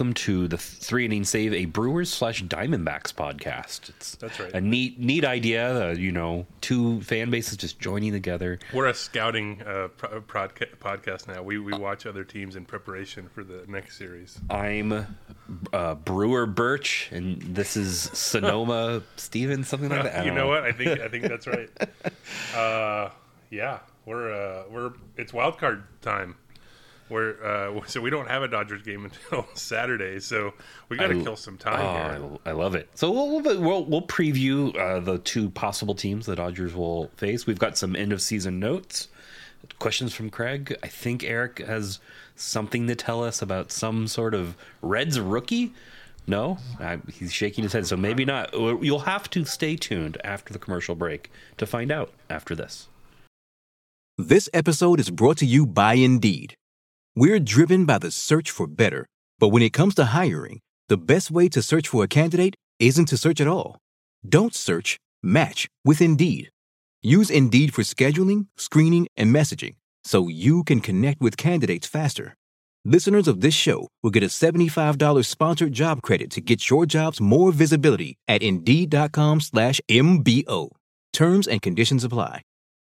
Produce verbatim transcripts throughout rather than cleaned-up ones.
welcome to the Three Inning Save, a Brewers slash Diamondbacks podcast. It's That's right. A neat, neat idea. Uh, you know, two fan bases just joining together. We're a scouting uh, pro- podca- podcast now. We we watch other teams in preparation for the next series. I'm uh, Brewer Birch, and this is Sonoma Stevens, something like that. I you don't know, know what? I think I think that's right. Uh, yeah, we're uh, we're it's wild card time. We're uh, so we don't have a Dodgers game until Saturday, so we got to kill some time oh, here. I, I love it. So we'll we'll, we'll preview uh, the two possible teams the Dodgers will face. We've got some end of season notes, questions from Craig. I think Eric has something to tell us about some sort of Reds rookie. No, I, he's shaking his head. So maybe not. You'll have to stay tuned after the commercial break to find out after this. This episode is brought to you by Indeed. We're driven by the search for better, but when it comes to hiring, the best way to search for a candidate isn't to search at all. Don't search, match with Indeed. Use Indeed for scheduling, screening, and messaging so you can connect with candidates faster. Listeners of this show will get a seventy-five dollars sponsored job credit to get your jobs more visibility at Indeed.com slash MBO. Terms and conditions apply.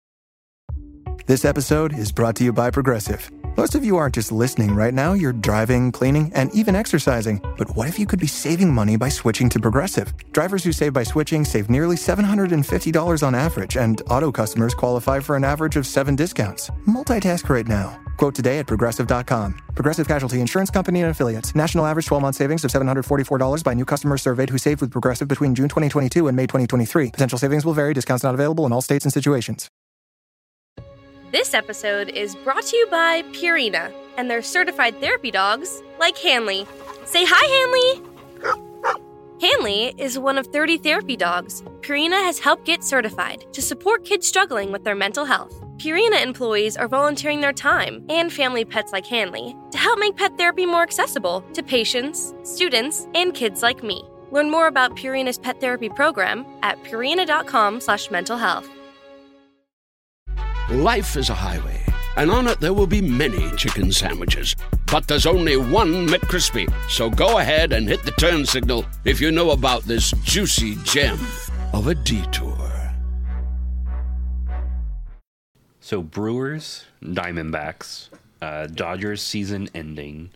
This episode is brought to you by Progressive. Most of you aren't just listening right now, you're driving, cleaning, and even exercising. But what if you could be saving money by switching to Progressive? Drivers who save by switching save nearly seven hundred fifty dollars on average, and auto customers qualify for an average of seven discounts. Multitask right now. Quote today at Progressive dot com. Progressive Casualty Insurance Company and Affiliates. National average twelve-month savings of seven hundred forty-four dollars by new customers surveyed who saved with Progressive between June twenty twenty-two and May twenty twenty-three. Potential savings will vary. Discounts not available in all states and situations. This episode is brought to you by Purina and their certified therapy dogs like Hanley. Say hi, Hanley! Hanley is one of thirty therapy dogs Purina has helped get certified to support kids struggling with their mental health. Purina employees are volunteering their time and family pets like Hanley to help make pet therapy more accessible to patients, students, and kids like me. Learn more about Purina's pet therapy program at purina.com slash mental health. Life is a highway, and on it there will be many chicken sandwiches. But there's only one McCrispy. So go ahead and hit the turn signal if you know about this juicy gem of a detour. So Brewers, Diamondbacks, uh, Dodgers season ending.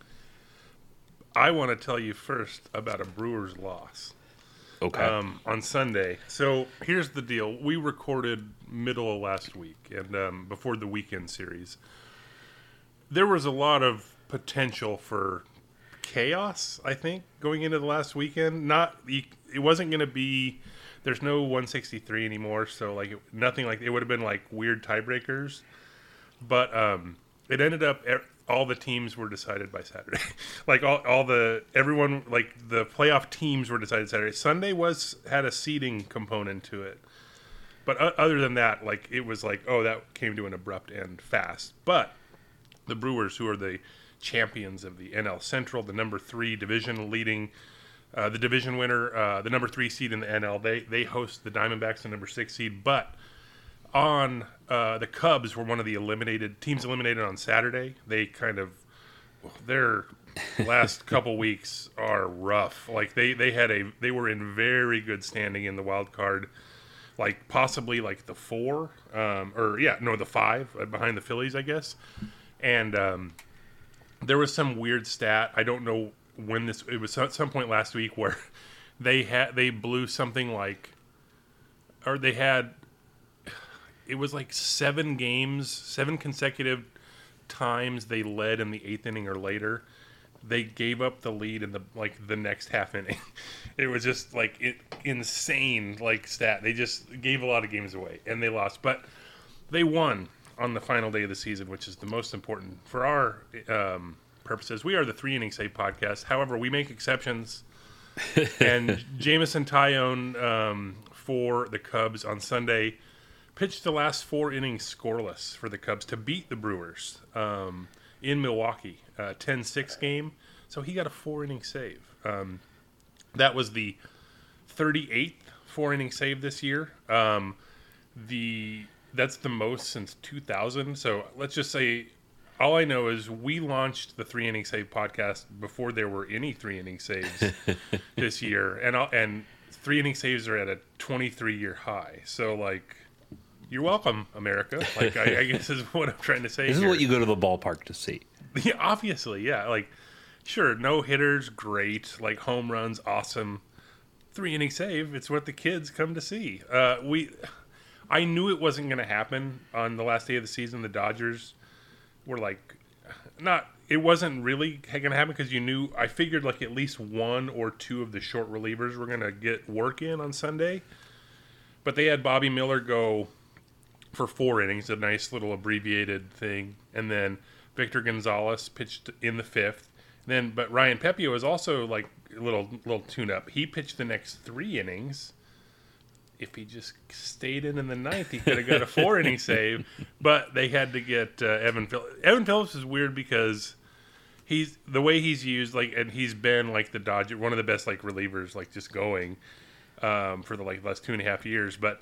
I want to tell you first about a Brewers loss. Okay. Um, on Sunday. So here's the deal. We recorded middle of last week and um, before the weekend series. There was a lot of potential for chaos, I think, going into the last weekend. Not it wasn't going to be. There's no one sixty-three anymore, so like it, nothing like it would have been like weird tiebreakers. But um, it ended up. All the teams were decided by Saturday. like all, all the everyone like the playoff teams were decided Saturday. Sunday was had a seeding component to it, but uh, other than that, like it was like oh that came to an abrupt end fast. But the Brewers, who are the champions of the N L Central, the number three division leading, uh, the division winner, uh, the number three seed in the N L, they they host the Diamondbacks, the number six seed, but. On uh, the Cubs were one of the eliminated teams eliminated on Saturday. They kind of their last couple weeks are rough. Like they, they had a they were in very good standing in the wild card, like possibly like the four um, or yeah no the five uh, behind the Phillies I guess. And um, there was some weird stat. I don't know when this. It was at some point last week where they had they blew something like or they had. It was like seven games, seven consecutive times they led in the eighth inning or later. They gave up the lead in the like the next half inning. It was just like it, insane like stat. They just gave a lot of games away and they lost, but they won on the final day of the season, which is the most important for our um, purposes. We are the Three Inning Save podcast. However, we make exceptions. And Jameson Taillon um, for the Cubs on Sunday. Pitched the last four innings scoreless for the Cubs to beat the Brewers um, in Milwaukee, uh, ten six game. So he got a four-inning save. Um, that was the thirty-eighth four-inning save this year. Um, the that's the most since two thousand. So let's just say all I know is we launched the Three Inning Save podcast before there were any three inning saves this year, and I'll, and three inning saves are at a twenty-three year high. So like, you're welcome, America. Like I, I guess is what I'm trying to say. This here. is what you go to the ballpark to see. Yeah, obviously, yeah. Like, sure, no hitters, great. Like home runs, awesome. Three inning save, it's what the kids come to see. Uh, we, I knew it wasn't going to happen on the last day of the season. The Dodgers were like, not. It wasn't really going to happen because you knew. I figured like at least one or two of the short relievers were going to get work in on Sunday, but they had Bobby Miller go for four innings, a nice little abbreviated thing, and then Victor Gonzalez pitched in the fifth. Then, but Ryan Pepiot was also like a little little tune up. He pitched the next three innings. If he just stayed in in the ninth, he could have got a four inning save. But they had to get uh, Evan Phillips. Evan Phillips is weird because he's the way he's used, like, and he's been like the Dodger, one of the best like relievers, like just going um, for the like last two and a half years. But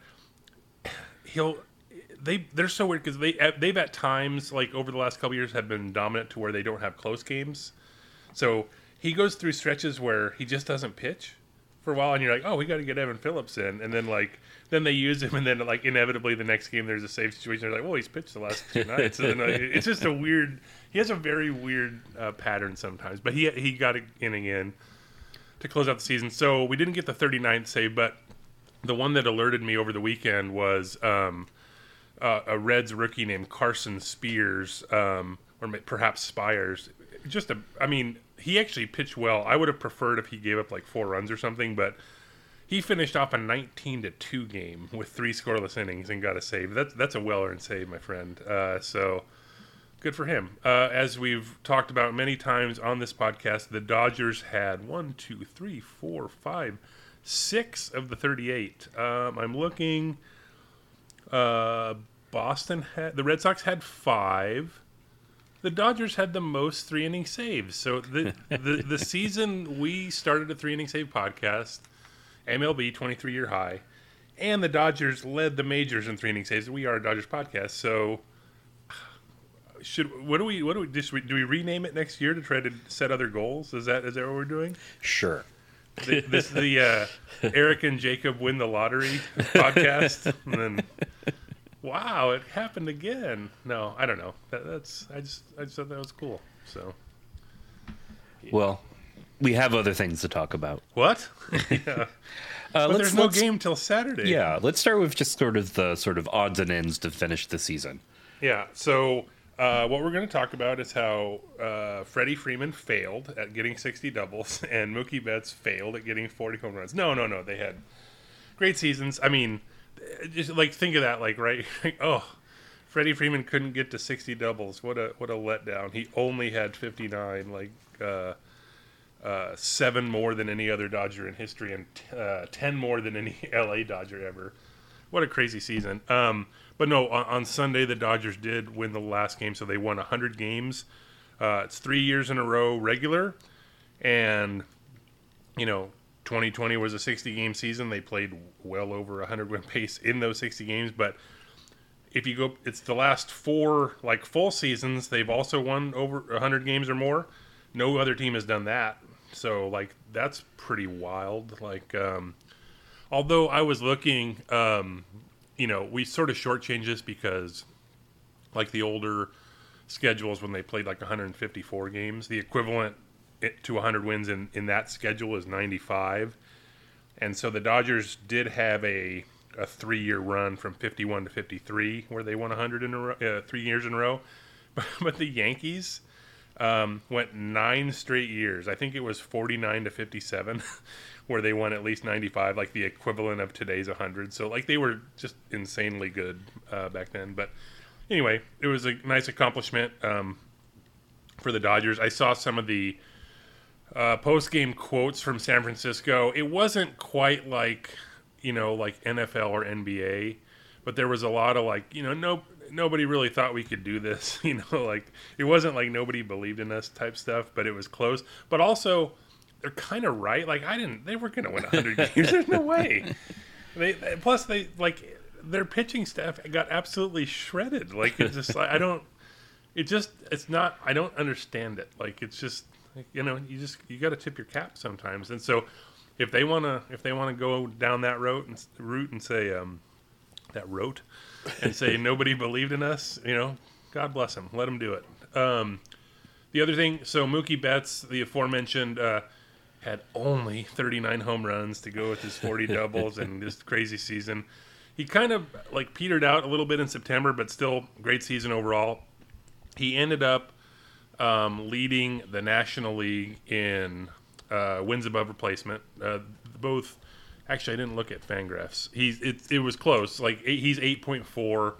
he'll they they're so weird because they they've at times like over the last couple of years have been dominant to where they don't have close games. So he goes through stretches where he just doesn't pitch for a while, and you're like, oh, we got to get Evan Phillips in, and then like then they use him, and then like inevitably the next game there's a save situation. They're like, well, he's pitched the last two nights. And then, uh, it's just a weird. He has a very weird uh, pattern sometimes, but he he got an inning in to close out the season. So we didn't get the thirty-ninth save, but the one that alerted me over the weekend was um, uh, a Reds rookie named Carson Spears, um, or perhaps Spires. Just a, I mean, he actually pitched well. I would have preferred if he gave up like four runs or something, but he finished off a nineteen to two game with three scoreless innings and got a save. That's that's a well-earned save, my friend. Uh, so good for him. Uh, as we've talked about many times on this podcast, the Dodgers had one, two, three, four, five, six of the thirty-eight. Um, I'm looking. Uh, Boston had the Red Sox had five. The Dodgers had the most three-inning saves. So the, the the season we started a three-inning save podcast, M L B twenty-three year high, and the Dodgers led the majors in three-inning saves. We are a Dodgers podcast, so should what do we what do we just do we rename it next year to try to set other goals? Is that is that what we're doing? Sure. The, this is the uh, Eric and Jacob win the lottery podcast, and then. Wow, it happened again. No, I don't know. That, that's I just I just thought that was cool. So, well, we have other things to talk about. What? Yeah. Uh, but let's, there's no let's, game till Saturday. Yeah, let's start with just sort of the sort of odds and ends to finish the season. Yeah. So uh, what we're going to talk about is how uh, Freddie Freeman failed at getting sixty doubles and Mookie Betts failed at getting forty home runs. No, no, no. They had great seasons. I mean. Just like think of that, like right, like, oh, Freddie Freeman couldn't get to sixty doubles. What a what a letdown. He only had fifty-nine, like uh, uh, seven more than any other Dodger in history, and uh, ten more than any L A Dodger ever. What a crazy season. Um, but no, on, on Sunday the Dodgers did win the last game, so they won one hundred games. Uh, it's three years in a row regular, and you know. twenty twenty was a sixty-game season. They played well over a hundred-win pace in those sixty games. But if you go, it's the last four like full seasons. They've also won over one hundred games or more. No other team has done that. So like that's pretty wild. Like, um, although I was looking, um, you know, we sort of shortchanged this because like the older schedules when they played like one hundred fifty-four games, the equivalent to one hundred wins in, in that schedule is ninety-five. And so the Dodgers did have a, a three-year run from fifty-one to fifty-three where they won one hundred in a row, uh, three years in a row. But, but the Yankees um, went nine straight years. I think it was forty-nine to fifty-seven where they won at least ninety-five, like the equivalent of today's one hundred. So like they were just insanely good uh, back then. But anyway, it was a nice accomplishment um, for the Dodgers. I saw some of the Uh, post-game quotes from San Francisco. It wasn't quite like, you know, like N F L or N B A, but there was a lot of like, you know, no, nobody really thought we could do this. You know, like it wasn't like nobody believed in us type stuff, but it was close. But also, they're kind of right. Like I didn't, they were going to win one hundred games. There's no way. They plus they like their pitching staff got absolutely shredded. Like it's just like I don't. it just it's not. I don't understand it. Like it's just you know you just you got to tip your cap sometimes. And so if they wanna if they wanna go down that route and route and say um, that route and say nobody believed in us, you know, God bless them. Let them do it. Um, the other thing, so Mookie Betts, the aforementioned, uh, had only thirty-nine home runs to go with his forty doubles and this crazy season. He kind of like petered out a little bit in September, but still great season overall. He ended up um, leading the National League in uh, wins above replacement. Uh, both, actually, I didn't look at Fangraphs. He's it, it was close. Like he's eight point four.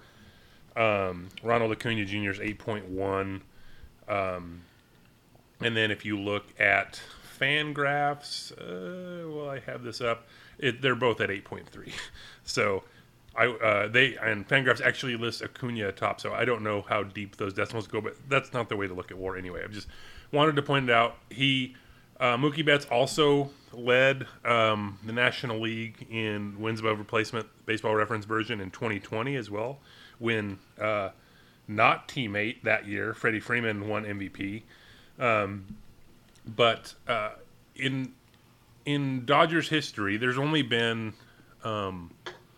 Um, Ronald Acuna Junior is eight point one. Um, and then if you look at Fangraphs, uh, well, I have this up. It, they're both at eight point three. So I uh, they and Fangraphs actually lists Acuna top. So I don't know how deep those decimals go, but that's not the way to look at WAR anyway. I just wanted to point it out. He uh, Mookie Betts also led um, the National League in wins above replacement, Baseball Reference version in twenty twenty as well, when uh, not teammate that year, Freddie Freeman won M V P. Um, but uh, in in Dodgers history, there's only been um,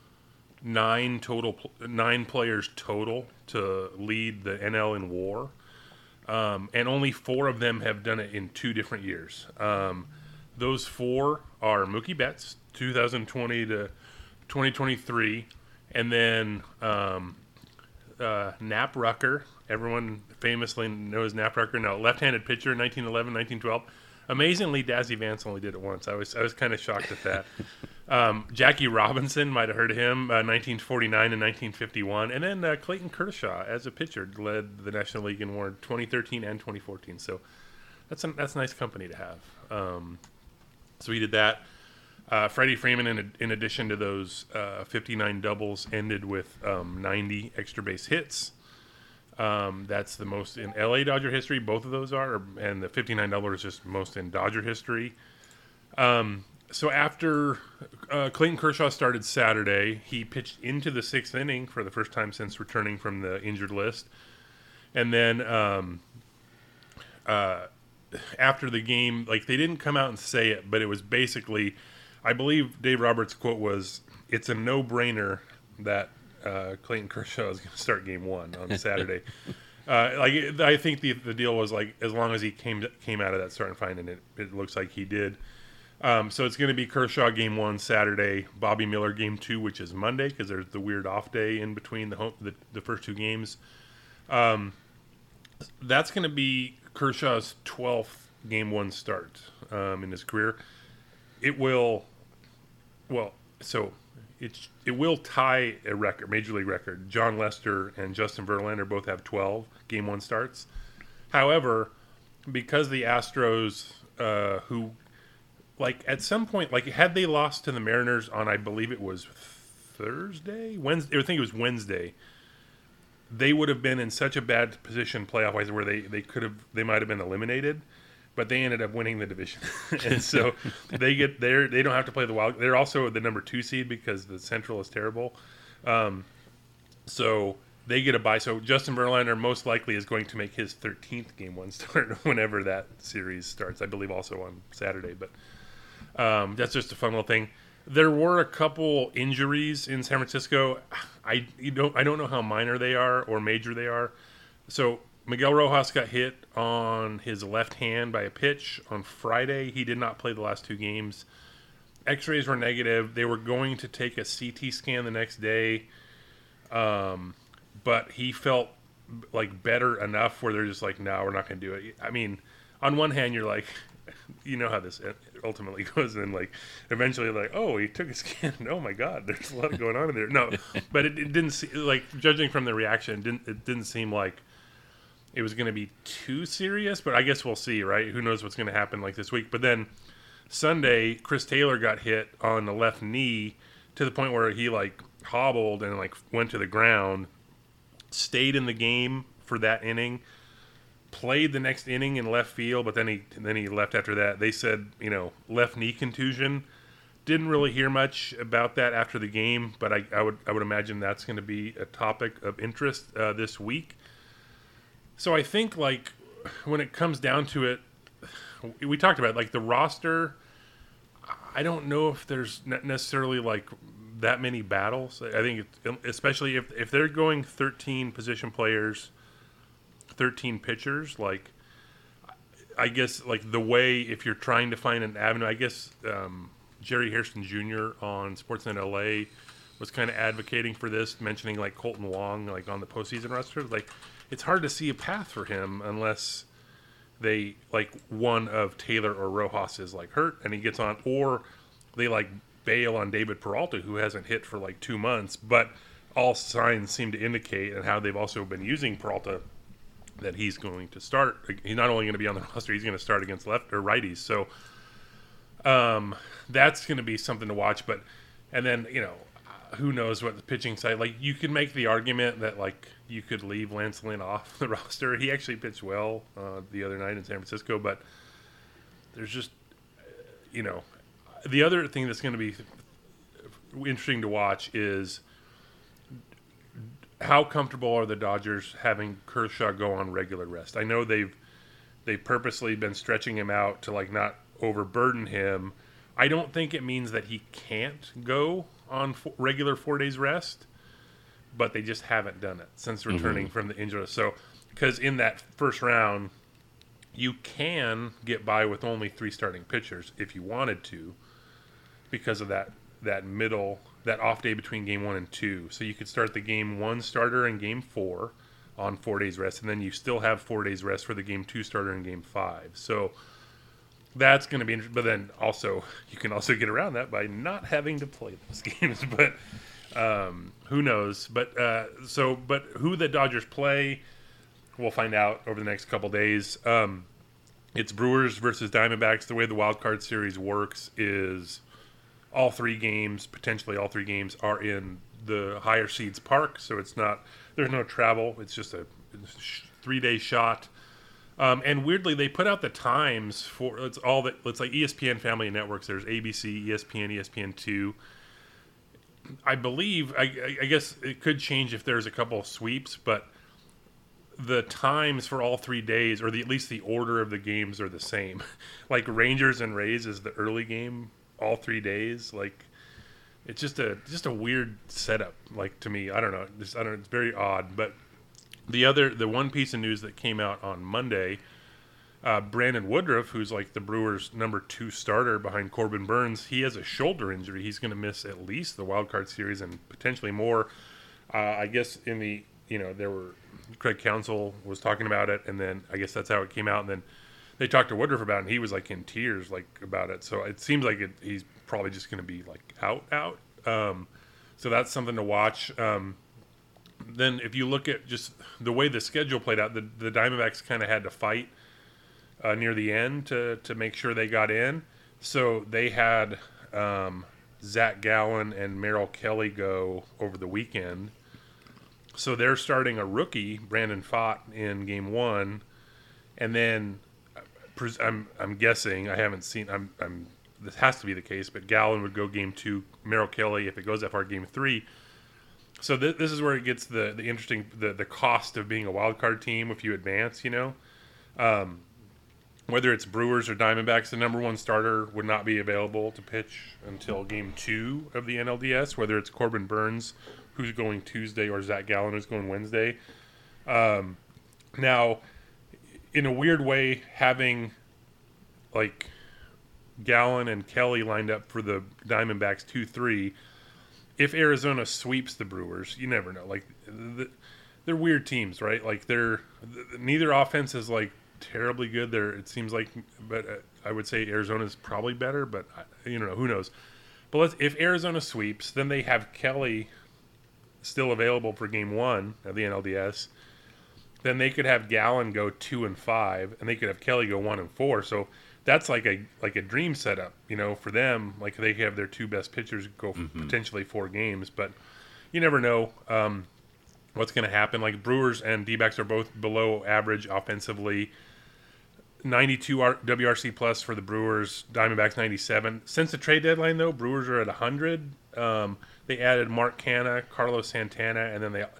nine total nine players total to lead the N L in WAR, um, and only four of them have done it in two different years. Um, those four are Mookie Betts, two thousand twenty to twenty twenty-three, and then um, uh, Knapp Rucker. Everyone famously knows Knapp Rucker. No, left-handed pitcher, nineteen eleven, nineteen twelve. Amazingly, Dazzy Vance only did it once. I was I was kind of shocked at that. Um, Jackie Robinson, might have heard of him, uh, nineteen forty-nine and nineteen fifty-one. And then uh, Clayton Kershaw, as a pitcher, led the National League in WAR twenty thirteen and twenty fourteen. So that's a, that's nice company to have. Um, so he did that. Uh, Freddie Freeman, in, in addition to those uh, fifty-nine doubles, ended with um, ninety extra base hits. Um, that's the most in L A Dodger history. Both of those are, and the fifty-nine doubler is just most in Dodger history. Um, so after uh, Clayton Kershaw started Saturday, he pitched into the sixth inning for the first time since returning from the injured list. And then um, uh, after the game, like they didn't come out and say it, but it was basically, I believe Dave Roberts' quote was, "It's a no-brainer that Uh, Clayton Kershaw is going to start game one on Saturday." uh, like I think the the deal was like as long as he came came out of that starting fine, and it, it looks like he did. Um, so it's going to be Kershaw game one Saturday, Bobby Miller game two, which is Monday because there's the weird off day in between the home, the, the first two games. Um, that's going to be Kershaw's twelfth game one start um, in his career. It will, well, so. It, it will tie a record, major league record. John Lester and Justin Verlander both have twelve game one starts. However, because the Astros, uh, who, like at some point, like had they lost to the Mariners on, I believe it was Thursday, Wednesday, I think it was Wednesday, they would have been in such a bad position playoff wise where they, they could have, they might have been eliminated. But they ended up winning the division, and so they get there. They don't have to play the wild. They're also the number two seed because the Central is terrible. Um, so they get a bye. So Justin Verlander most likely is going to make his thirteenth game one start whenever that series starts. I believe also on Saturday. But um, that's just a fun little thing. There were a couple injuries in San Francisco. I you don't I don't know how minor they are or major they are. So Miguel Rojas got hit on his left hand by a pitch on Friday. He did not play the last two games. X-rays were negative. They were going to take a C T scan the next day, um, but he felt like better enough where they're just like, no, we're not going to do it. I mean, on one hand, you're like, you know how this ultimately goes, and like eventually, like, oh, he took a scan. Oh my God, there's a lot going on in there. No, but it, it didn't see, like judging from the reaction, it didn't it didn't seem like it was going to be too serious, but I guess we'll see, right? Who knows what's going to happen like this week. But then Sunday, Chris Taylor got hit on the left knee to the point where he like hobbled and like went to the ground, stayed in the game for that inning, played the next inning in left field, but then he then he left after that. They said, you know, left knee contusion. Didn't really hear much about that after the game, but I, I would I would imagine that's going to be a topic of interest uh, this week. So I think, like, when it comes down to it, we talked about, like, the roster. I don't know if there's not necessarily, like, that many battles. I think, it, especially if, if they're going thirteen position players, thirteen pitchers, like, I guess, like, the way, if you're trying to find an avenue, I guess um, Jerry Hairston Junior on Sportsnet L A was kind of advocating for this, mentioning, like, Colton Wong, like, on the postseason roster. Like, it's hard to see a path for him unless they, like, one of Taylor or Rojas is, like, hurt and he gets on, or they, like, bail on David Peralta, who hasn't hit for, like, two months. But all signs seem to indicate, and how they've also been using Peralta, that he's going to start. He's not only going to be on the roster, he's going to start against left or righties. So um, that's going to be something to watch. But, and then, you know, who knows what the pitching side, like, you could make the argument that, like, you could leave Lance Lynn off the roster. He actually pitched well uh, the other night in San Francisco, but there's just, you know, the other thing that's going to be interesting to watch is how comfortable are the Dodgers having Kershaw go on regular rest. I know they've they've purposely been stretching him out to, like, not overburden him. I don't think it means that he can't go on four, regular four days rest, but they just haven't done it since returning mm-hmm. from the injury. So, because in that first round, you can get by with only three starting pitchers if you wanted to, because of that that middle, that off day between game one and two. So you could start the game one starter in game four on four days rest, and then you still have four days rest for the game two starter in game five. So that's going to be interesting. But then also, you can also get around that by not having to play those games. But um, who knows? But uh, so, but who the Dodgers play, we'll find out over the next couple days. Um, it's Brewers versus Diamondbacks. The way the wild card series works is all three games, potentially all three games, are in the higher seeds park. So it's not, there's no travel. It's just a three-day shot. Um, and weirdly, they put out the times for, it's all that, it's like E S P N Family Networks. There's A B C, E S P N, E S P N two. I believe, I, I guess it could change if there's a couple of sweeps, but the times for all three days, or the, at least the order of the games, are the same. Like Rangers and Rays is the early game, all three days. Like, it's just a just a weird setup. Like, to me, I don't know. Just, I don't know. It's very odd. But the other, the one piece of news that came out on Monday, uh, Brandon Woodruff, who's like the Brewers' number two starter behind Corbin Burns, he has a shoulder injury. He's going to miss at least the wild card series and potentially more. Uh, I guess in the, you know, there were, Craig Counsell was talking about it, and then I guess that's how it came out. And then they talked to Woodruff about it, and he was like in tears, like, about it. So it seems like it, he's probably just going to be like out, out. Um, so that's something to watch. Um, then if you look at just the way the schedule played out, the, the Diamondbacks kind of had to fight uh, near the end to, to make sure they got in. So they had um, Zach Gallen and Merrill Kelly go over the weekend. So they're starting a rookie, Brandon Pfaadt, in game one. And then I'm I'm guessing, I haven't seen, I'm I'm this has to be the case, but Gallen would go game two, Merrill Kelly, if it goes that far, game three. So th- this is where it gets the, the interesting, the, the cost of being a wild card team if you advance, you know. Um, whether it's Brewers or Diamondbacks, the number one starter would not be available to pitch until game two of the N L D S, whether it's Corbin Burns, who's going Tuesday, or Zach Gallen, who's going Wednesday. Um, now, in a weird way, having like Gallen and Kelly lined up for the Diamondbacks two three, if Arizona sweeps the Brewers, you never know. Like, the, they're weird teams, right? Like, they're neither offense is like terribly good. There, it seems like, but uh, I would say Arizona's probably better, but you know, who knows? But let's, if Arizona sweeps, then they have Kelly still available for game one of the N L D S. Then they could have Gallen go two and five, and they could have Kelly go one and four. So that's like a like a dream setup, you know, for them. Like, they have their two best pitchers go mm-hmm. potentially four games, but you never know um, what's going to happen. Like, Brewers and D-backs are both below average offensively. ninety-two W R C plus for the Brewers, Diamondbacks ninety-seven. Since the trade deadline, though, Brewers are at one hundred. Um, they added Mark Canha, Carlos Santana, and then they,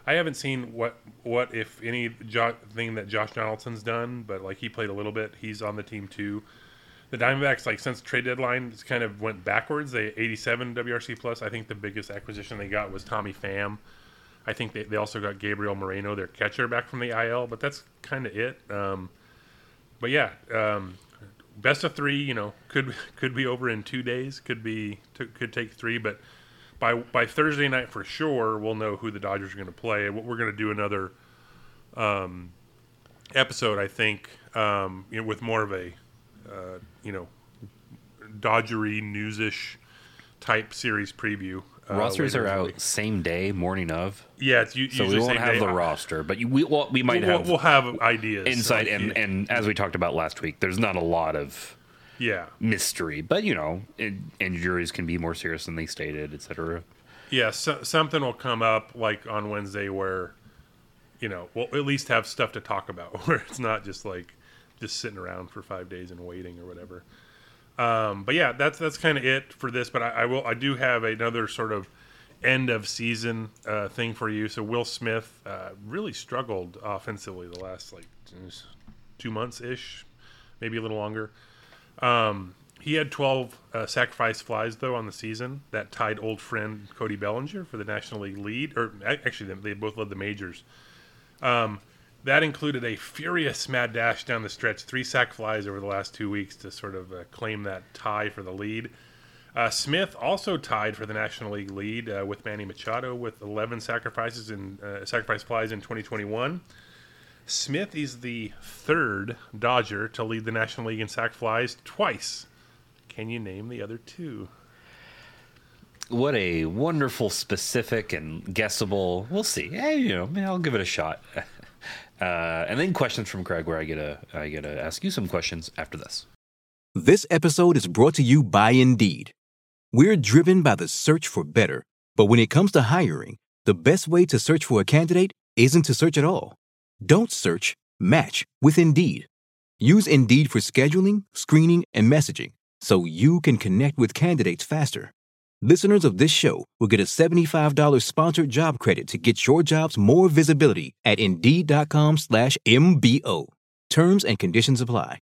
I haven't seen what what if any jo- thing that Josh Donaldson's done, but like he played a little bit. He's on the team too. The Diamondbacks, like since trade deadline, it's kind of went backwards. They eighty-seven W R C plus. I think the biggest acquisition they got was Tommy Pham. I think they, they also got Gabriel Moreno, their catcher, back from the I L, but that's kind of it. Um, but yeah, um, best of three, you know, could could be over in two days. Could be could take three, but by by Thursday night for sure, we'll know who the Dodgers are going to play. We're going to do another um, episode, I think, um, you know, with more of a uh, you know Dodgery newsish type series preview. Uh, Rosters are out week. same day, morning of. Yeah, it's u- so usually we won't same have day. the roster, but you, we well, we might we'll, have we'll have ideas, insight, so, and yeah. and as we talked about last week, there's not a lot of yeah mystery, but you know, it, injuries can be more serious than they stated, et cetera. Yeah, so, something will come up like on Wednesday where, you know, we'll at least have stuff to talk about, where it's not just like just sitting around for five days and waiting or whatever. Um, but yeah, that's that's kind of it for this. But I, I will I do have another sort of end of season uh, thing for you. So Will Smith uh, really struggled offensively the last like two months ish, maybe a little longer. Um, he had twelve uh, sacrifice flies though on the season that tied old friend Cody Bellinger for the National League lead. Or actually, they both led the majors. Um, that included a furious mad dash down the stretch, three sac flies over the last two weeks to sort of uh, claim that tie for the lead. Uh, Smith also tied for the National League lead uh, with Manny Machado with eleven sacrifices in uh, sacrifice flies in twenty twenty-one. Smith is the third Dodger to lead the National League in sac flies twice. Can you name the other two? What a wonderful, specific, and guessable. We'll see. Hey, you know, maybe I'll give it a shot. Uh, and then questions from Craig, where I get to I get to ask you some questions after this. This episode is brought to you by Indeed. We're driven by the search for better, but when it comes to hiring, the best way to search for a candidate isn't to search at all. Don't search, match with Indeed. Use Indeed for scheduling, screening, and messaging so you can connect with candidates faster. Listeners of this show will get a seventy-five dollars sponsored job credit to get your jobs more visibility at Indeed.com slash MBO. Terms and conditions apply.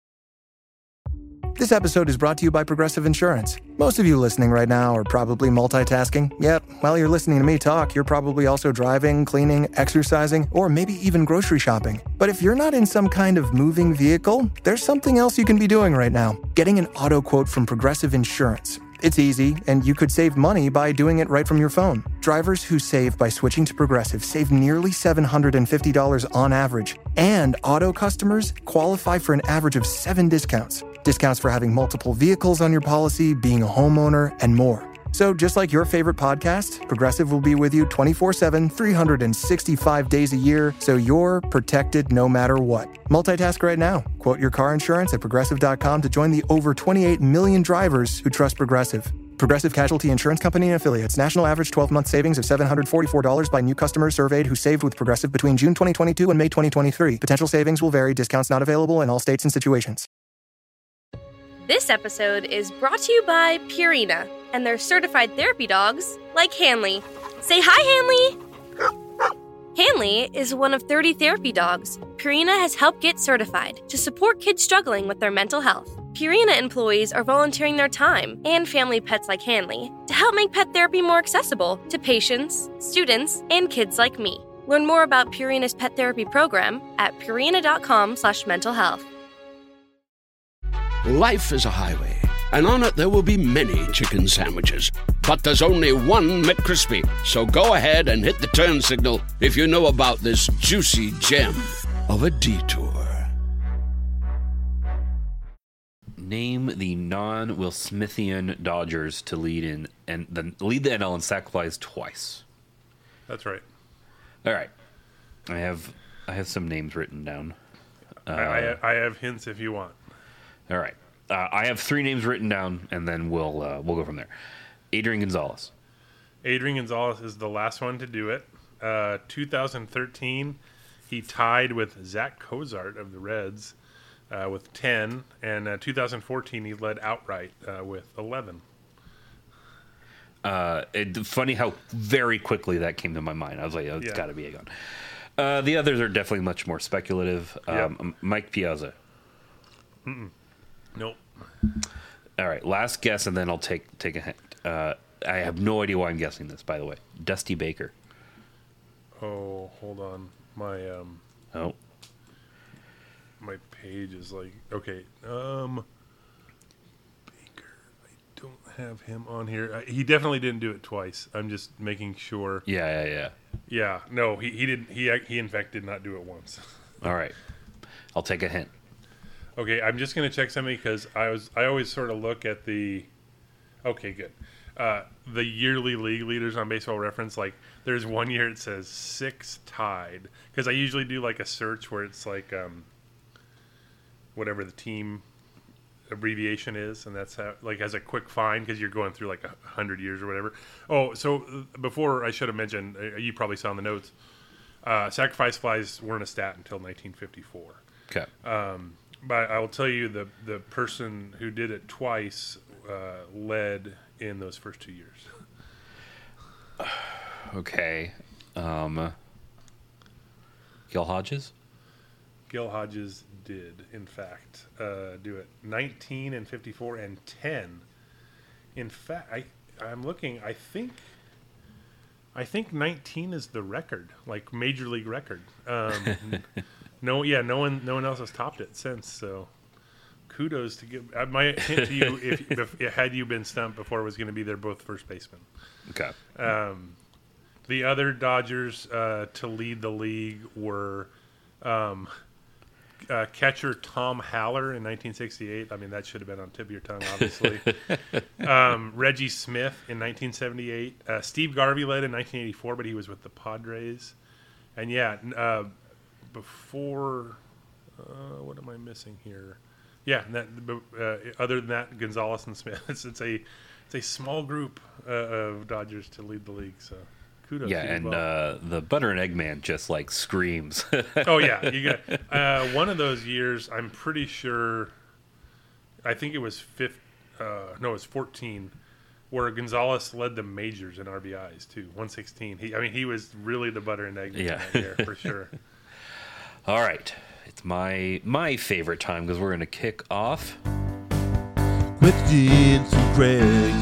This episode is brought to you by Progressive Insurance. Most of you listening right now are probably multitasking. Yep, while you're listening to me talk, you're probably also driving, cleaning, exercising, or maybe even grocery shopping. But if you're not in some kind of moving vehicle, there's something else you can be doing right now. Getting an auto quote from Progressive Insurance. It's easy, and you could save money by doing it right from your phone. Drivers who save by switching to Progressive save nearly seven hundred fifty dollars on average. And auto customers qualify for an average of seven discounts. Discounts for having multiple vehicles on your policy, being a homeowner, and more. So just like your favorite podcast, Progressive will be with you twenty-four seven, three hundred sixty-five days a year, so you're protected no matter what. Multitask right now. Quote your car insurance at Progressive dot com to join the over twenty-eight million drivers who trust Progressive. Progressive Casualty Insurance Company and Affiliates. National average twelve-month savings of seven hundred forty-four dollars by new customers surveyed who saved with Progressive between June twenty twenty-two and May twenty twenty-three. Potential savings will vary. Discounts not available in all states and situations. This episode is brought to you by Purina and their certified therapy dogs like Hanley. Say hi, Hanley! Hanley is one of thirty therapy dogs Purina has helped get certified to support kids struggling with their mental health. Purina employees are volunteering their time and family pets like Hanley to help make pet therapy more accessible to patients, students, and kids like me. Learn more about Purina's pet therapy program at purina.com slash mental health. Life is a highway, and on it there will be many chicken sandwiches. But there's only one McCrispy. So go ahead and hit the turn signal if you know about this juicy gem of a detour. Name the non-Will Smithian Dodgers to lead in and the lead the N L in sac flies twice. That's right. All right, I have I have some names written down. Uh, I, I, I have hints if you want. All right, uh, I have three names written down, and then we'll uh, we'll go from there. Adrian Gonzalez. Adrian Gonzalez is the last one to do it. Uh, two thousand thirteen, he tied with Zach Cozart of the Reds uh, with ten, and uh, two thousand fourteen he led outright uh, with eleven. Uh, it, funny how very quickly that came to my mind. I was like, oh, it's Yeah. got to be Aegon. Uh, the others are definitely much more speculative. Um, Yep. Mike Piazza. Nope. All right, last guess, and then I'll take take a hint. Uh, I have no idea why I'm guessing this, by the way. Dusty Baker. Oh, hold on. My um Oh, my page is like okay. Um Baker. I don't have him on here. Uh, he definitely didn't do it twice. I'm just making sure. yeah, yeah, yeah. Yeah. No, he he didn't he he in fact did not do it once. All right, I'll take a hint. Okay, I'm just going to check something because I was I always sort of look at the okay, good. Uh, the yearly league leaders on Baseball Reference, like there's one year it says six tied because I usually do like a search where it's like um, whatever the team abbreviation is, and that's how like as a quick find because you're going through like a hundred years or whatever. Oh, so uh, before I should have mentioned, uh, you probably saw in the notes, uh, sacrifice flies weren't a stat until nineteen fifty-four. Okay. Um, but I will tell you the the person who did it twice uh, led in those first two years. Okay. Um, Gil Hodges? Gil Hodges did, in fact, uh, do it. nineteen and fifty-four and ten. In fact, I I'm looking. I think I think nineteen is the record, like major league record. Um, no, yeah, no one no one else has topped it since. So kudos to give. I might hint to you if, if had you been stumped before it was going to be they're both first basemen. Okay. Um, the other Dodgers uh, to lead the league were um, uh, catcher Tom Haller in nineteen sixty-eight. I mean, that should have been on tip of your tongue, obviously. um, Reggie Smith in nineteen seventy-eight. Uh, Steve Garvey led in nineteen eighty-four, but he was with the Padres. And yeah, uh, before, uh, what am I missing here? Yeah, that, uh, other than that, Gonzalez and Smith. It's, it's a it's a small group uh, of Dodgers to lead the league. So kudos. Yeah, to you and both. uh, the Butter and Egg Man just like screams. Oh yeah, you got uh, one of those years. I'm pretty sure. I think it was fifth. Uh, no, it was fourteen, where Gonzalez led the majors in R B Is too. one sixteen. He, I mean, he was really the butter and egg man Yeah. that year for sure. All right, it's my my favorite time because we're going to kick off. Questions from Craig.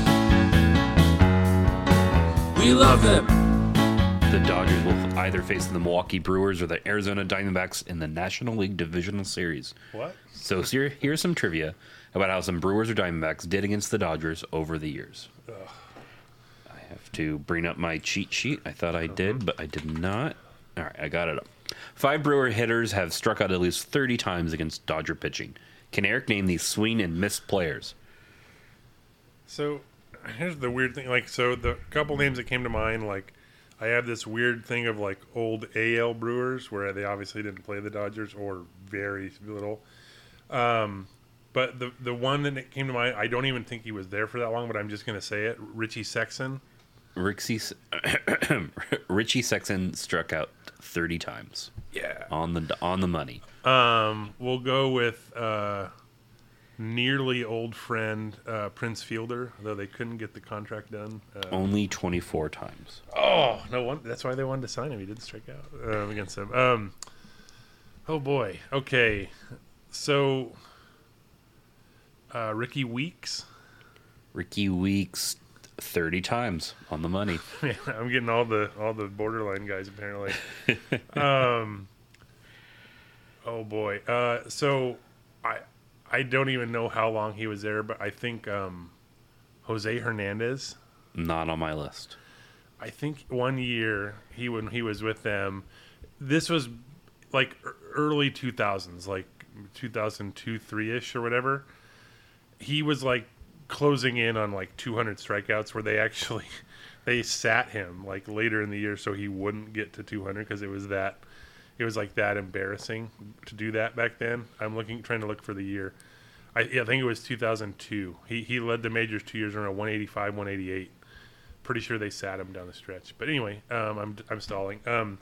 We love them. The Dodgers will either face the Milwaukee Brewers or the Arizona Diamondbacks in the National League Divisional Series. What? So here, here's some trivia about how some Brewers or Diamondbacks did against the Dodgers over the years. Ugh. I have to bring up my cheat sheet. I thought I did, but I did not. All right, I got it up. Five Brewer hitters have struck out at least thirty times against Dodger pitching. Can Eric name these swing and miss players? So here's the weird thing. Like, so the couple names that came to mind, like, I have this weird thing of like old A L Brewers where they obviously didn't play the Dodgers or very little. Um, but the the one that came to mind, I don't even think he was there for that long, but I'm just going to say it. Richie Sexson. Richie, Richie Sexson struck out thirty times. Yeah. On the on the money. Um, we'll go with uh, nearly old friend uh, Prince Fielder, though they couldn't get the contract done. Uh, Only twenty-four times. Oh no! One, that's why they wanted to sign him. He didn't strike out um, against him. Um, oh boy. Okay, so uh, Ricky Weeks. Ricky Weeks, thirty times on the money. Man, I'm getting all the all the borderline guys apparently. um, oh boy. Uh, so I I don't even know how long he was there, but I think um, Jose Hernandez. Not on my list. I think one year he when he was with them, this was like early two thousands, like two thousand two, three ish or whatever. He was like closing in on like two hundred strikeouts, where they actually they sat him like later in the year so he wouldn't get to two hundred because it was that it was like that embarrassing to do that back then. I'm looking trying to look for the year. I, yeah, I think it was two thousand two. He he led the majors two years in a row, one eighty-five, one eighty-eight. Pretty sure they sat him down the stretch. But anyway, um, I'm I'm stalling. Um,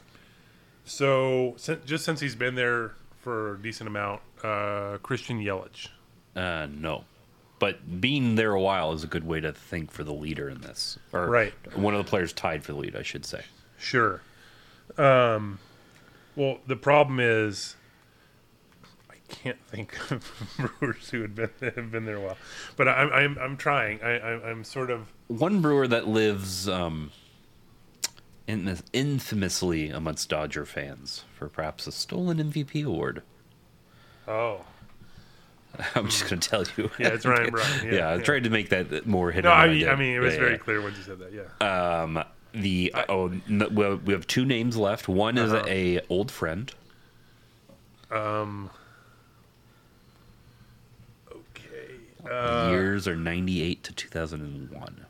so since, just since he's been there for a decent amount, uh, Christian Yelich. Uh, no. but being there a while is a good way to think for the leader in this. Or Right. one of the players tied for the lead, I should say. Sure. Um, well, the problem is I can't think of brewers who had been, have been there a while. But I'm I'm, I'm trying. I, I, I'm sort of... One brewer that lives um, in, infamously amongst Dodger fans for perhaps a stolen M V P award. Oh. I'm just going to tell you. Yeah, it's Ryan Braun. Yeah, yeah, I yeah. tried to make that more hidden. No, I than mean, did. I mean, it was Yeah, very yeah. clear when you said that, yeah. Um, the oh, no, we have- we have two names left. One is Uh-huh. a old friend. Um. Okay. The Uh, years are ninety-eight to two thousand one.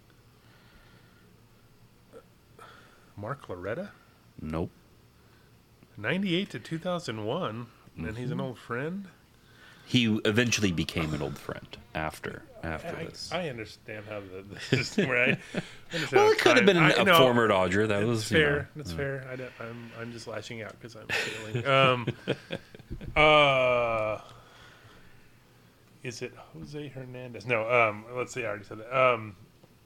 Mark Loretta? Nope. ninety-eight to two thousand one, and he's Mm-hmm. an old friend? He eventually became an old friend after after I, this. I understand how the, the system where I understand well, how it could have been time- an, I- a no, former Dodger. That That's was you fair. know, That's uh, fair. I don't, I'm I'm just lashing out because I'm feeling. Um, uh, is it Jose Hernandez? No. Um, let's see. I already said that. Um,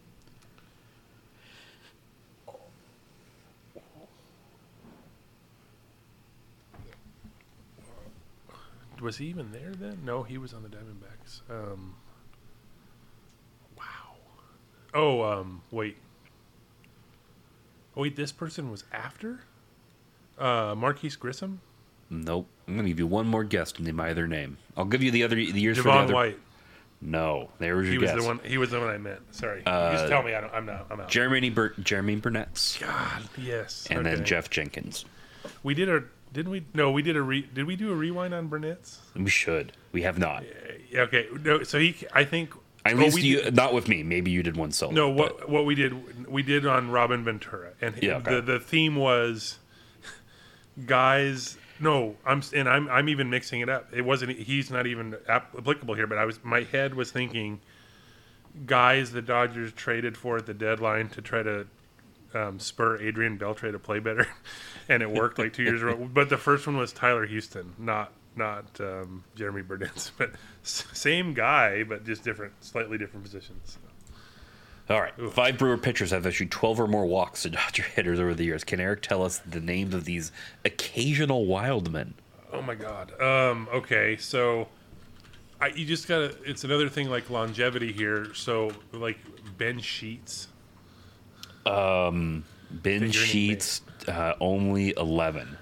was he even there then? No, he was on the Diamondbacks. Um, wow. Oh, um, wait. Oh, wait, this person was after? Uh, Marquise Grissom? Nope. I'm going to give you one more guess to name either name. I'll give you the other the years for the Devon other. White. No, there was your He was guess. the one. He was the one I meant. Sorry. Uh, Just tell me. I don't, I'm not. I'm out. Jeremy Bur- Jeremy Burnett's, God. Yes. and okay. then Jeff Jenkins. We did a. Didn't we? No, we did a. Re, did we do a rewind on Burnett's? We should. We have not. Yeah, okay. No. So he. I think. At oh, least we you, did- not with me. Maybe you did one solo. No, but- what what we did we did on Robin Ventura, and Yeah, okay. the the theme was guys. No, I'm and I'm I'm even mixing it up. It wasn't. He's not even ap- applicable here. But I was my head was thinking guys the Dodgers traded for at the deadline to try to um, spur Adrian Beltre to play better, and it worked like two years ago. But the first one was Tyler Houston, not not um, Jeremy Burnett, but s- same guy, but just different, slightly different positions. All right. Five Brewer pitchers have issued twelve or more walks to Dodger hitters over the years. Can Eric tell us the names of these occasional wild men? Oh my God. Um, okay, so I, you just gotta. It's another thing like longevity here. So like Ben Sheets. Ben Figuring Sheets, uh, only eleven.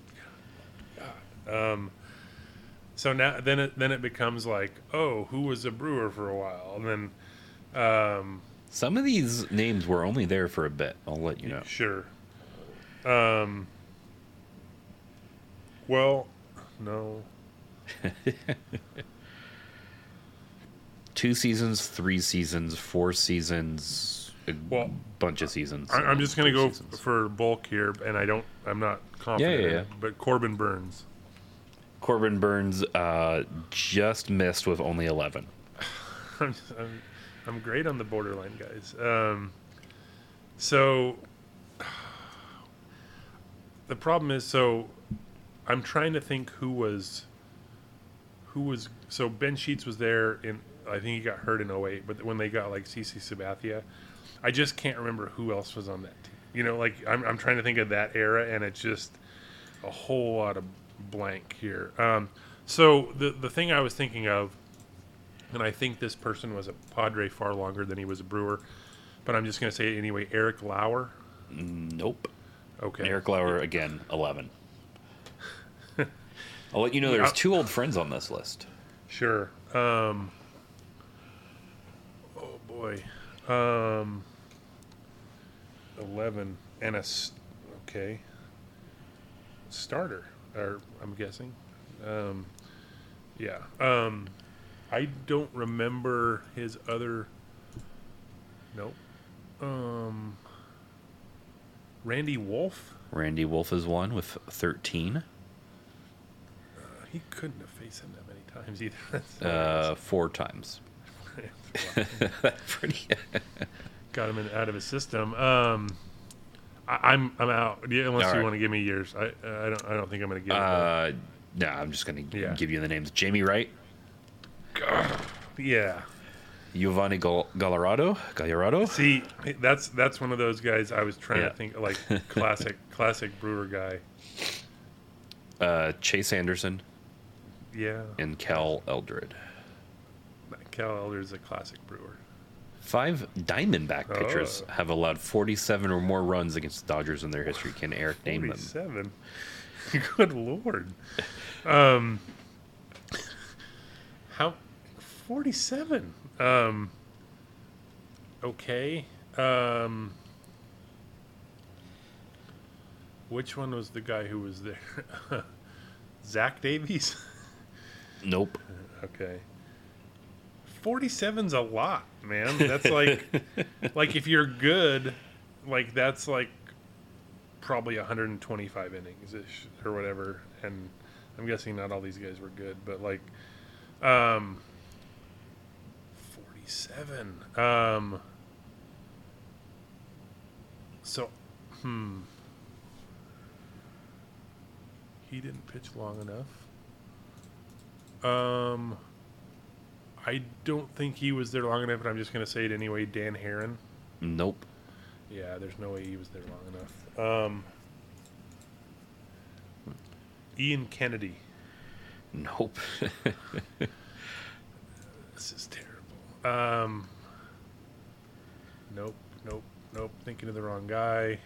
So now then it then it becomes like, oh, who was a Brewer for a while, and then um, Some of these names were only there for a bit. I'll let you know. sure. Um. Well, no. Two seasons, three seasons, four seasons, a Well, bunch of seasons. I, I'm just gonna Three go seasons. for bulk here, and I don't. I'm not confident. Yeah, yeah, in yeah. it, But Corbin Burns. Corbin Burns uh, just missed with only eleven. I'm, just, I'm, I'm great on the borderline guys. Um, so the problem is, so I'm trying to think who was, who was. So Ben Sheets was there in. I think he got hurt in oh eight, but when they got like CeCe Sabathia, I just can't remember who else was on that team. You know, like I'm, I'm trying to think of that era, and it's just a whole lot of blank here. Um, so the the thing I was thinking of. And I think this person was a Padre far longer than he was a Brewer. But I'm just going to say it anyway. Eric Lauer. Nope. Okay. Eric Lauer, again, eleven. I'll let you know there's two old friends on this list. Sure. Um, oh, boy. Um, eleven. And a... s- Okay. Starter. Or, I'm guessing. Um, yeah. Um... I don't remember his other. Nope. Um. Randy Wolf. Randy Wolf is one with thirteen. Uh, he couldn't have faced him that many times either. That's Uh, four times. Pretty. got him in, out of his system. Um, I, I'm I'm out. Yeah, unless All you right. want to give me years. I I don't I don't think I'm going to give. it Uh, no, I'm just going to Yeah. give you the names. Jamie Wright. Yeah. Giovanni Gal- Gallardo. Gallardo. See, that's that's one of those guys I was trying Yeah. to think like classic classic Brewer guy. Uh, Chase Anderson Yeah. and Cal Eldred. Cal Elder's a classic Brewer. Five Diamondback pitchers Oh. have allowed forty-seven or more runs against the Dodgers in their history. Can Eric name them? forty-seven. Good lord. Um, how forty-seven? Um, okay. Um, which one was the guy who was there? Zach Davies? Nope. Okay. forty-seven's a lot, man. That's like like if you're good, like that's like probably one hundred twenty-five innings ish or whatever. And I'm guessing not all these guys were good, but like um forty-seven. Um so hmm he didn't pitch long enough. Um I don't think he was there long enough, but I'm just going to say it anyway. Dan Heron. Nope. Yeah, there's no way he was there long enough. Um, Ian Kennedy. Nope. This is terrible. Um, nope, nope, nope. Thinking of the wrong guy.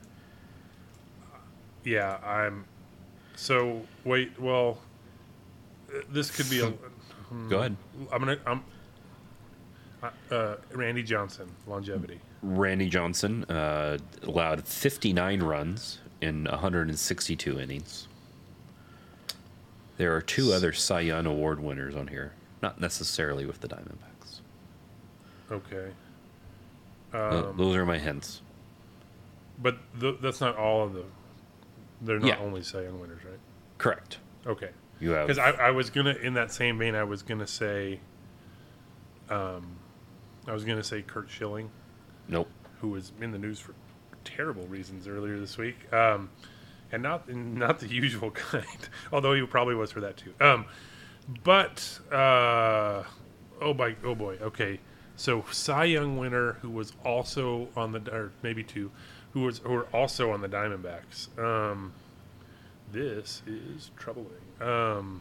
Yeah, I'm. So wait, well, uh, this could be a. Go ahead. I'm gonna. I'm. Uh, Randy Johnson, longevity. Randy Johnson uh, allowed fifty-nine runs in one hundred sixty-two innings. There are two other Cy Young Award winners on here, not necessarily with the Diamondbacks. Okay. Th- Um, Those are my hints. but th- that's not all of the. They're not Yeah. only Cy Young winners, right? Correct. Okay. You have Because I, I was gonna, in that same vein, I was gonna say, um, I was gonna say Kurt Schilling, nope. who was in the news for terrible reasons earlier this week, um, and not not the usual kind. Although he probably was for that too. Um, but uh, oh my, oh boy. Okay, so Cy Young winner who was also on the, or maybe two, who was who were also on the Diamondbacks. Um, this is troubling. Um,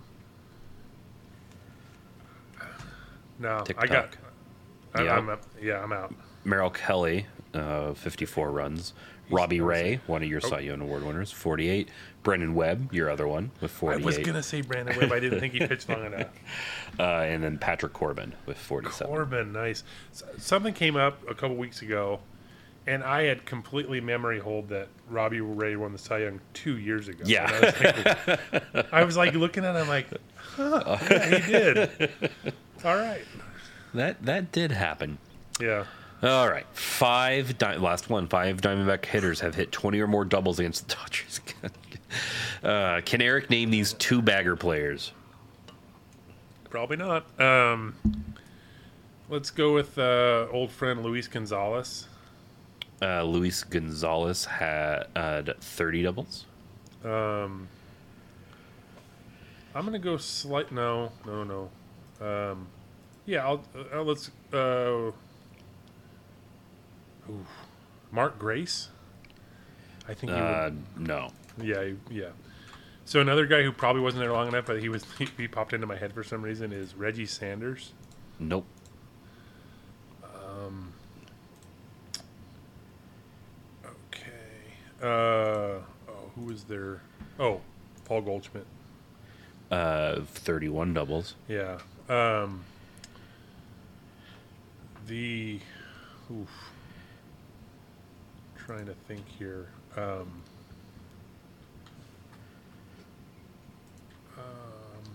no, I Tick-tock. got. I, Yeah. I'm up. Yeah, I'm out. Merrill Kelly, uh, fifty-four runs. Robbie Ray, one of your Cy Young Award winners, forty-eight. Brendan Webb, your other one, with I forty-eight. was gonna say Brandon Webb. I didn't think he pitched long enough. Uh, and then Patrick Corbin with forty-seven. Corbin, nice. S- Something came up a couple weeks ago, and I had completely memory hold that Robbie Ray won the Cy Young two years ago. Yeah. And I was like, I was like looking at him like, huh, yeah, he did. All right. That that did happen. Yeah. All right, five. Di- last one. Five Diamondback hitters have hit twenty or more doubles against the Dodgers. uh, can Eric name these two bagger players? Probably not. Um, let's go with uh, old friend Luis Gonzalez. Uh, Luis Gonzalez had uh, thirty doubles. Um, I'm gonna go slight. No, no, no. Um, yeah, I'll. Uh, let's. Uh, ooh, Mark Grace. I think. He Uh, no. would, yeah, he- yeah. So another guy who probably wasn't there long enough, but he was. He, he popped into my head for some reason is Reggie Sanders. Nope. Okay. Uh, oh, who was there? Oh, Paul Goldschmidt. Uh, thirty-one doubles. Yeah. Um, the oof, trying to think here. Um, um,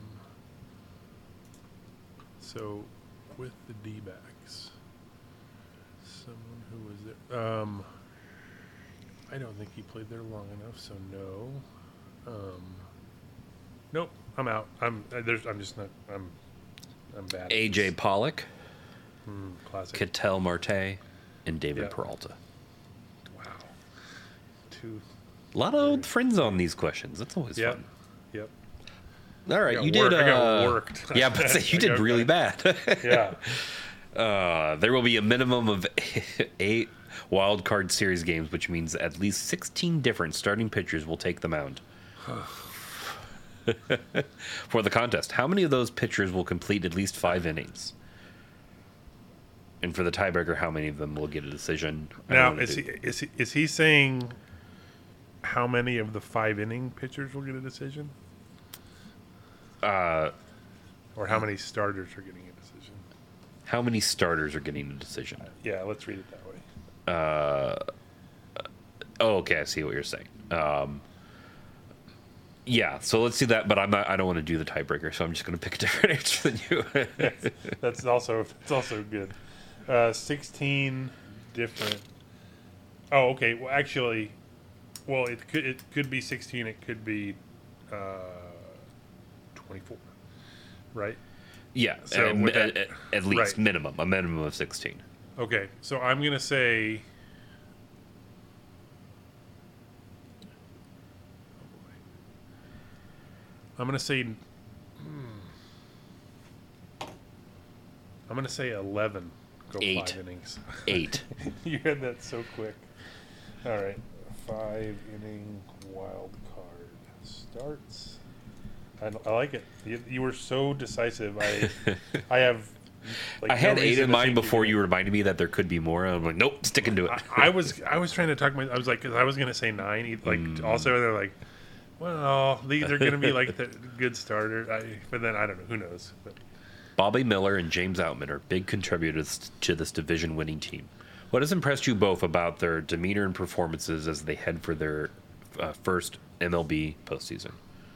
so with the D-backs, someone who was there. Um, I don't think he played there long enough, so no. Um, nope, I'm out. I'm uh, there's. I'm just not. I'm. I'm bad. at A J this. Pollock, Mm, classic. Ketel Marte, and David Yeah. Peralta. Wow. Two. A lot of old friends on these questions. That's always Yep. fun. Yep. All right, got you work- did. I got uh, worked. Yeah, but say you I did got- really bad. Yeah. Uh, there will be a minimum of eight wild card series games, which means at least sixteen different starting pitchers will take the mound. For the contest, how many of those pitchers will complete at least five innings? And for the tiebreaker, how many of them will get a decision? Now, is he, is he is he saying how many of the five inning pitchers will get a decision? Uh, or how many starters are getting a decision? How many starters are getting a decision? Yeah, let's read it that way. Uh, oh, okay, I see what you're saying. Um, yeah, so let's do that. But I'm not. I don't want to do the tiebreaker, so I'm just going to pick a different answer than you. that's, that's also that's also good. Uh, sixteen different. Oh, okay. Well, actually, well, it could it could be sixteen. It could be uh, twenty-four. Right. Yeah. So at, that, at, at least right. minimum, a minimum of sixteen. Okay, so I'm gonna say. I'm gonna say. Hmm, I'm gonna say eleven. Go Eight. five innings. Eight. You had that so quick. All right, five inning wild card starts. I, I like it. You, you were so decisive. I I have. Like, I had no eight reason in to mind think before you're you reminded me that there could be more. I'm like, nope, sticking to it. I, I was I was trying to talk my I was like cause I was gonna say nine like Mm. also they're like well these are gonna be like the good starter I, but then I don't know who knows but. Bobby Miller and James Outman are big contributors to this division-winning team. What has impressed you both about their demeanor and performances as they head for their uh, first M L B postseason?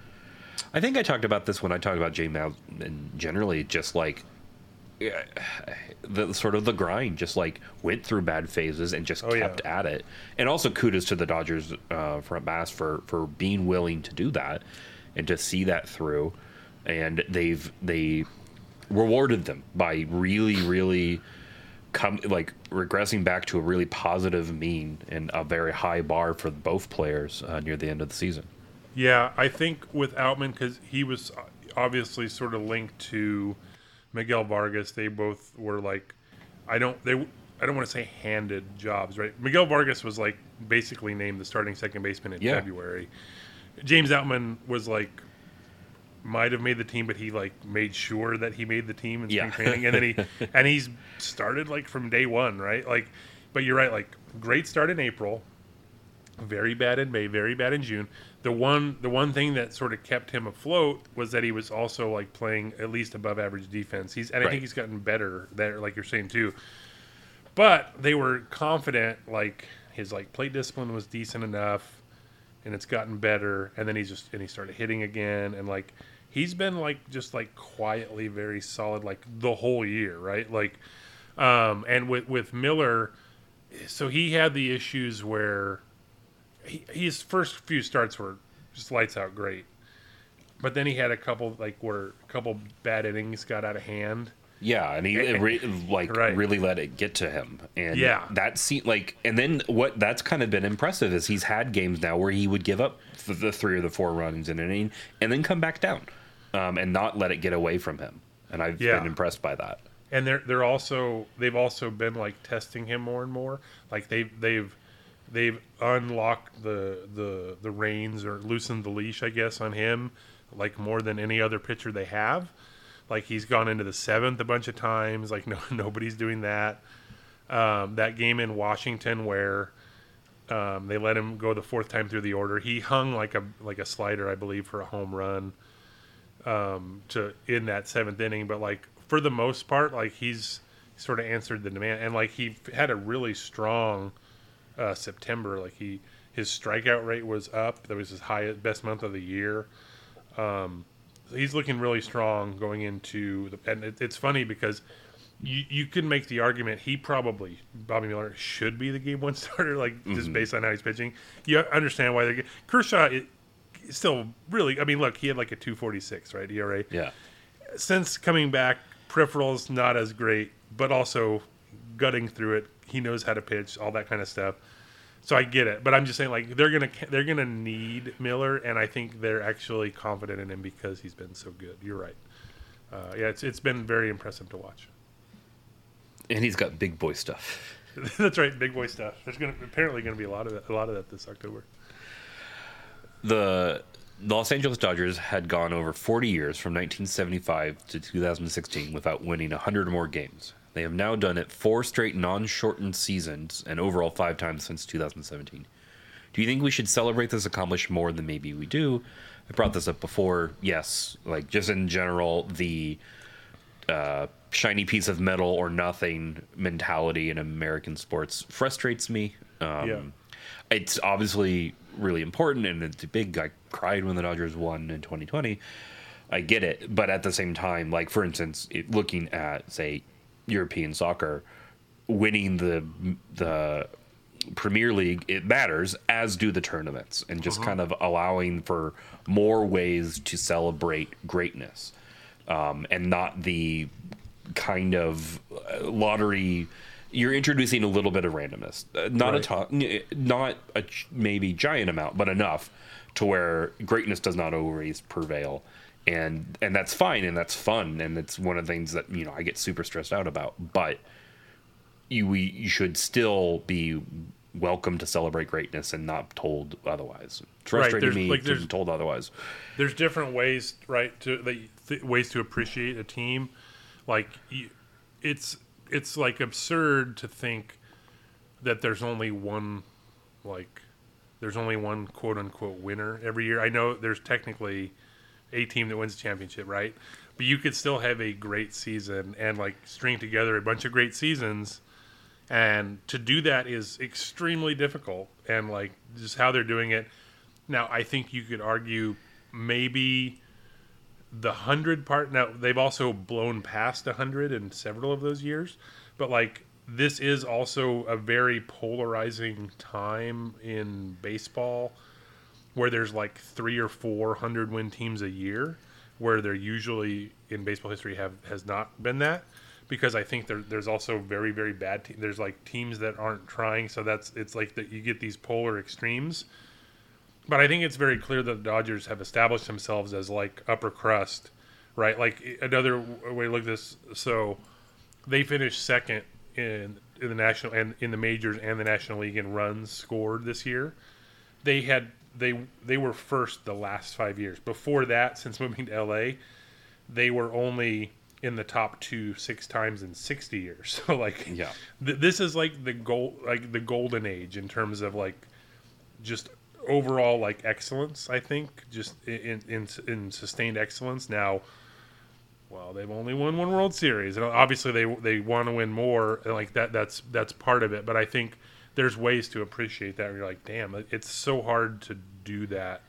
I think I talked about this when I talked about James Outman generally, just like yeah, the sort of the grind, just like went through bad phases and just Oh, kept yeah. at it. And also kudos to the Dodgers uh, front mass for for being willing to do that and to see that through. And they've they rewarded them by really, really come like regressing back to a really positive mean and a very high bar for both players uh, near the end of the season. Yeah, I think with Outman because he was obviously sort of linked to Miguel Vargas, they both were like, I don't, they, I don't want to say handed jobs, right? Miguel Vargas was like basically named the starting second baseman in Yeah. February. James Outman was like, might have made the team, but he like made sure that he made the team in spring Yeah. training, and then he and he's started like from day one, right? Like, but you're right, like great start in April, very bad in May, very bad in June. The one the one thing that sort of kept him afloat was that he was also like playing at least above average defense. He's and I Right. think he's gotten better there, like you're saying too. But they were confident, like his like plate discipline was decent enough, and it's gotten better. And then he just and he started hitting again, and like he's been like just like quietly very solid like the whole year, right? Like, um, and with with Miller, so he had the issues where. He, his first few starts were just lights out great, but then he had a couple like where a couple bad innings got out of hand. Yeah, and he it re- like Right. really let it get to him, and Yeah. that seemed like. And then what that's kind of been impressive is he's had games now where he would give up the, the three or the four runs in an inning and then come back down, um, and not let it get away from him. And I've Yeah. been impressed by that. And they're they're also they've also been like testing him more and more. Like they've they've they've unlocked the the the reins or loosened the leash, I guess, on him like more than any other pitcher they have. Like he's gone into the seventh a bunch of times. Like no nobody's doing that. Um, that game in Washington where um, they let him go the fourth time through the order, he hung like a like a slider, I believe, for a home run um, to in that seventh inning. But like for the most part, like he's sort of answered the demand, and like he had a really strong uh, September. Like he his strikeout rate was up. That was his highest best month of the year. Um, he's looking really strong going into the. And it, it's funny because you you can make the argument he probably Bobby Miller should be the game one starter, like mm-hmm. just based on how he's pitching. You understand why they're Kershaw. It, still really. I mean, look, he had like a two forty-six, right? E R A. Yeah. Since coming back, peripherals not as great, but also gutting through it. He knows how to pitch, all that kind of stuff. So I get it, but I'm just saying, like they're gonna they're gonna need Miller, and I think they're actually confident in him because he's been so good. You're right. Uh, yeah, it's it's been very impressive to watch. And he's got big boy stuff. That's right, big boy stuff. There's gonna apparently going to be a lot of that, a lot of that this October. The Los Angeles Dodgers had gone over forty years from nineteen seventy-five to two thousand sixteen without winning one hundred or more games. They have now done it four straight non-shortened seasons and overall five times since two thousand seventeen. Do you think we should celebrate this accomplishment more than maybe we do? I brought this up before. Yes, like just in general, the uh, shiny piece of metal or nothing mentality in American sports frustrates me. Um, yeah. It's obviously really important and it's big. I cried when the Dodgers won in twenty twenty. I get it. But at the same time, like for instance, it, looking at, say, European soccer, winning the the Premier League, it matters, as do the tournaments, and just uh-huh. kind of allowing for more ways to celebrate greatness, um, and not the kind of lottery. You're introducing a little bit of randomness, uh, not right. a ton, not a maybe giant amount, but enough to where greatness does not always prevail, and and that's fine and that's fun, and it's one of the things that you know I get super stressed out about, but. You, we, you should still be welcome to celebrate greatness and not told otherwise. It's frustrating right, me like to be told otherwise. There's different ways, right, to that, th- ways to appreciate a team. Like you, it's it's like absurd to think that there's only one, like there's only one quote unquote winner every year. I know there's technically a team that wins the championship, right? But you could still have a great season and like string together a bunch of great seasons. And to do that is extremely difficult, and like just how they're doing it. Now, I think you could argue maybe the hundred part. Now they've also blown past a hundred in several of those years, but like this is also a very polarizing time in baseball, where there's like three or four hundred win teams a year, where there usually in baseball history have has not been that. Because I think there, there's also very, very bad teams. There's like teams that aren't trying, so that's it's like that you get these polar extremes. But I think it's very clear that the Dodgers have established themselves as like upper crust, right? Like another way to look at this, so they finished second in in the national and in the majors and the National League in runs scored this year. They had they they were first the last five years. Before that, since moving to L A, they were only in the top two six times in sixty years. So like, yeah, th- this is like the gold, like the golden age in terms of like just overall like excellence. I think just in in, in sustained excellence. Now, well, they've only won one World Series, and obviously they they want to win more. And like that, that's that's part of it. But I think there's ways to appreciate that. Where you're like, damn, it's so hard to do that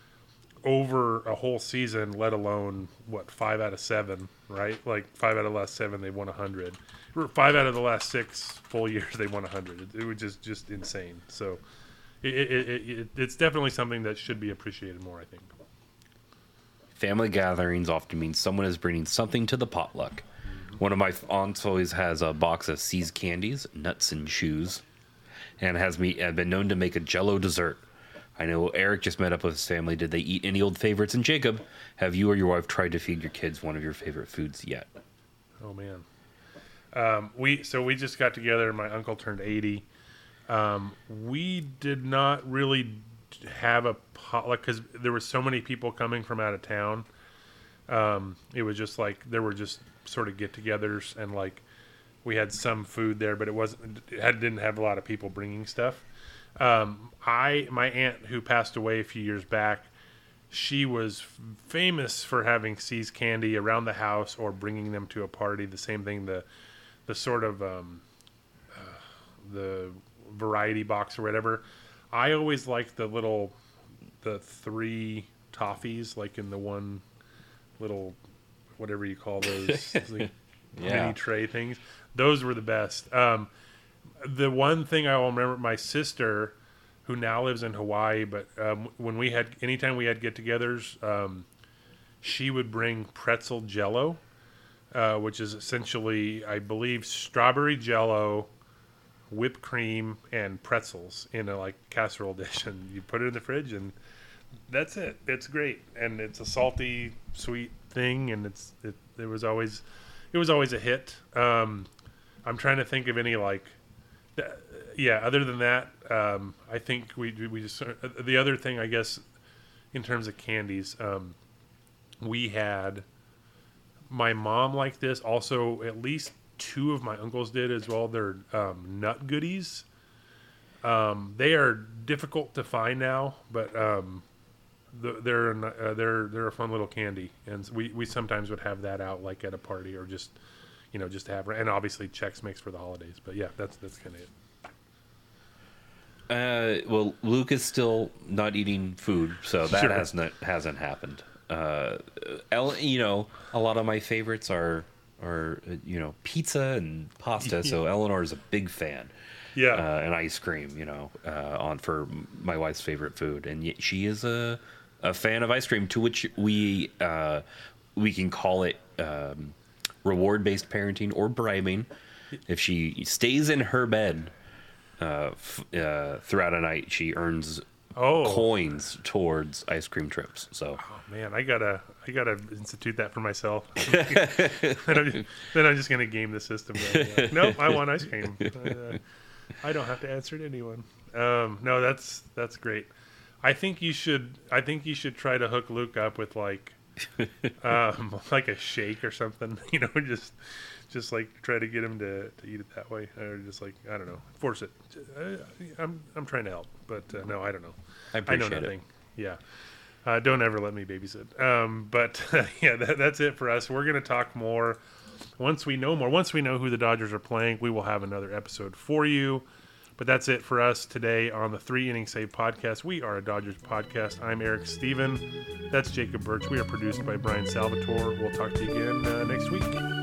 over a whole season, let alone what five out of seven, right? Like five out of the last seven, they won a hundred. Five out of the last six full years, they won a hundred. It, it was just just insane. So it, it, it, it it's definitely something that should be appreciated more, I think. Family gatherings often mean someone is bringing something to the potluck. Mm-hmm. One of my aunts always has a box of See's candies, nuts and shoes, and has me have been known to make a Jell-O dessert. I know Eric just met up with his family. Did they eat any old favorites? And Jacob, have you or your wife tried to feed your kids one of your favorite foods yet? Oh man, um, we so we just got together. My uncle turned eighty. Um, we did not really have a potluck because there were so many people coming from out of town. Um, it was just like there were just sort of get-togethers, and like we had some food there, but it wasn't. It had, didn't have a lot of people bringing stuff. Um, I, my aunt who passed away a few years back, she was f- famous for having See's candy around the house or bringing them to a party. The same thing, the, the sort of, um, uh, the variety box or whatever. I always liked the little, the three toffees, like in the one little, whatever you call those, like yeah. mini tray things. Those were the best. Um, The one thing I will remember, my sister, who now lives in Hawaii, but um, when we had, anytime we had get-togethers, um, she would bring pretzel Jell-O, uh, which is essentially, I believe, strawberry Jell-O, whipped cream, and pretzels in a like casserole dish, and you put it in the fridge, and that's it. It's great, and it's a salty, sweet thing, and it's it. It was always, it was always a hit. Um, I'm trying to think of any like, th- yeah. Other than that, um, I think we we just uh, the other thing I guess in terms of candies, um, we had my mom liked this. Also, at least two of my uncles did as well. They're um, nut goodies. Um, they are difficult to find now, but um, the, they're uh, they're they're a fun little candy, and we, we sometimes would have that out like at a party or just you know just to have, and obviously Chex Mix for the holidays. But yeah, that's that's kind of it. Uh, well, Luke is still not eating food, so that Sure. hasn't hasn't happened. Uh, El, you know, a lot of my favorites are are uh, you know pizza and pasta. So Eleanor is a big fan. Yeah, uh, and ice cream, you know, uh, on for my wife's favorite food, and yet she is a a fan of ice cream. To which we uh, we can call it um, reward based parenting or bribing. If she stays in her bed uh, f- uh, throughout a night, she earns Oh. coins towards ice cream trips. So oh man, I gotta I gotta institute that for myself. then, I'm, then I'm just gonna game the system. Like, nope, I want ice cream. I, uh, I don't have to answer to anyone. Um, no, that's that's great. I think you should. I think you should try to hook Luke up with like, um, like a shake or something. You know, just just like try to get him to, to eat it that way, or just like I don't know, force it. I, I'm I'm trying to help, but uh, no, I don't know. I appreciate know nothing. it. Yeah. Uh, don't ever let me babysit. Um, but uh, yeah, that, that's it for us. We're gonna talk more. Once we know more, once we know who the Dodgers are playing, we will have another episode for you. But that's it for us today on the Three Inning Save podcast. We are a Dodgers podcast. I'm Eric Steven. That's Jacob Birch. We are produced by Brian Salvatore. We'll talk to you again uh, next week.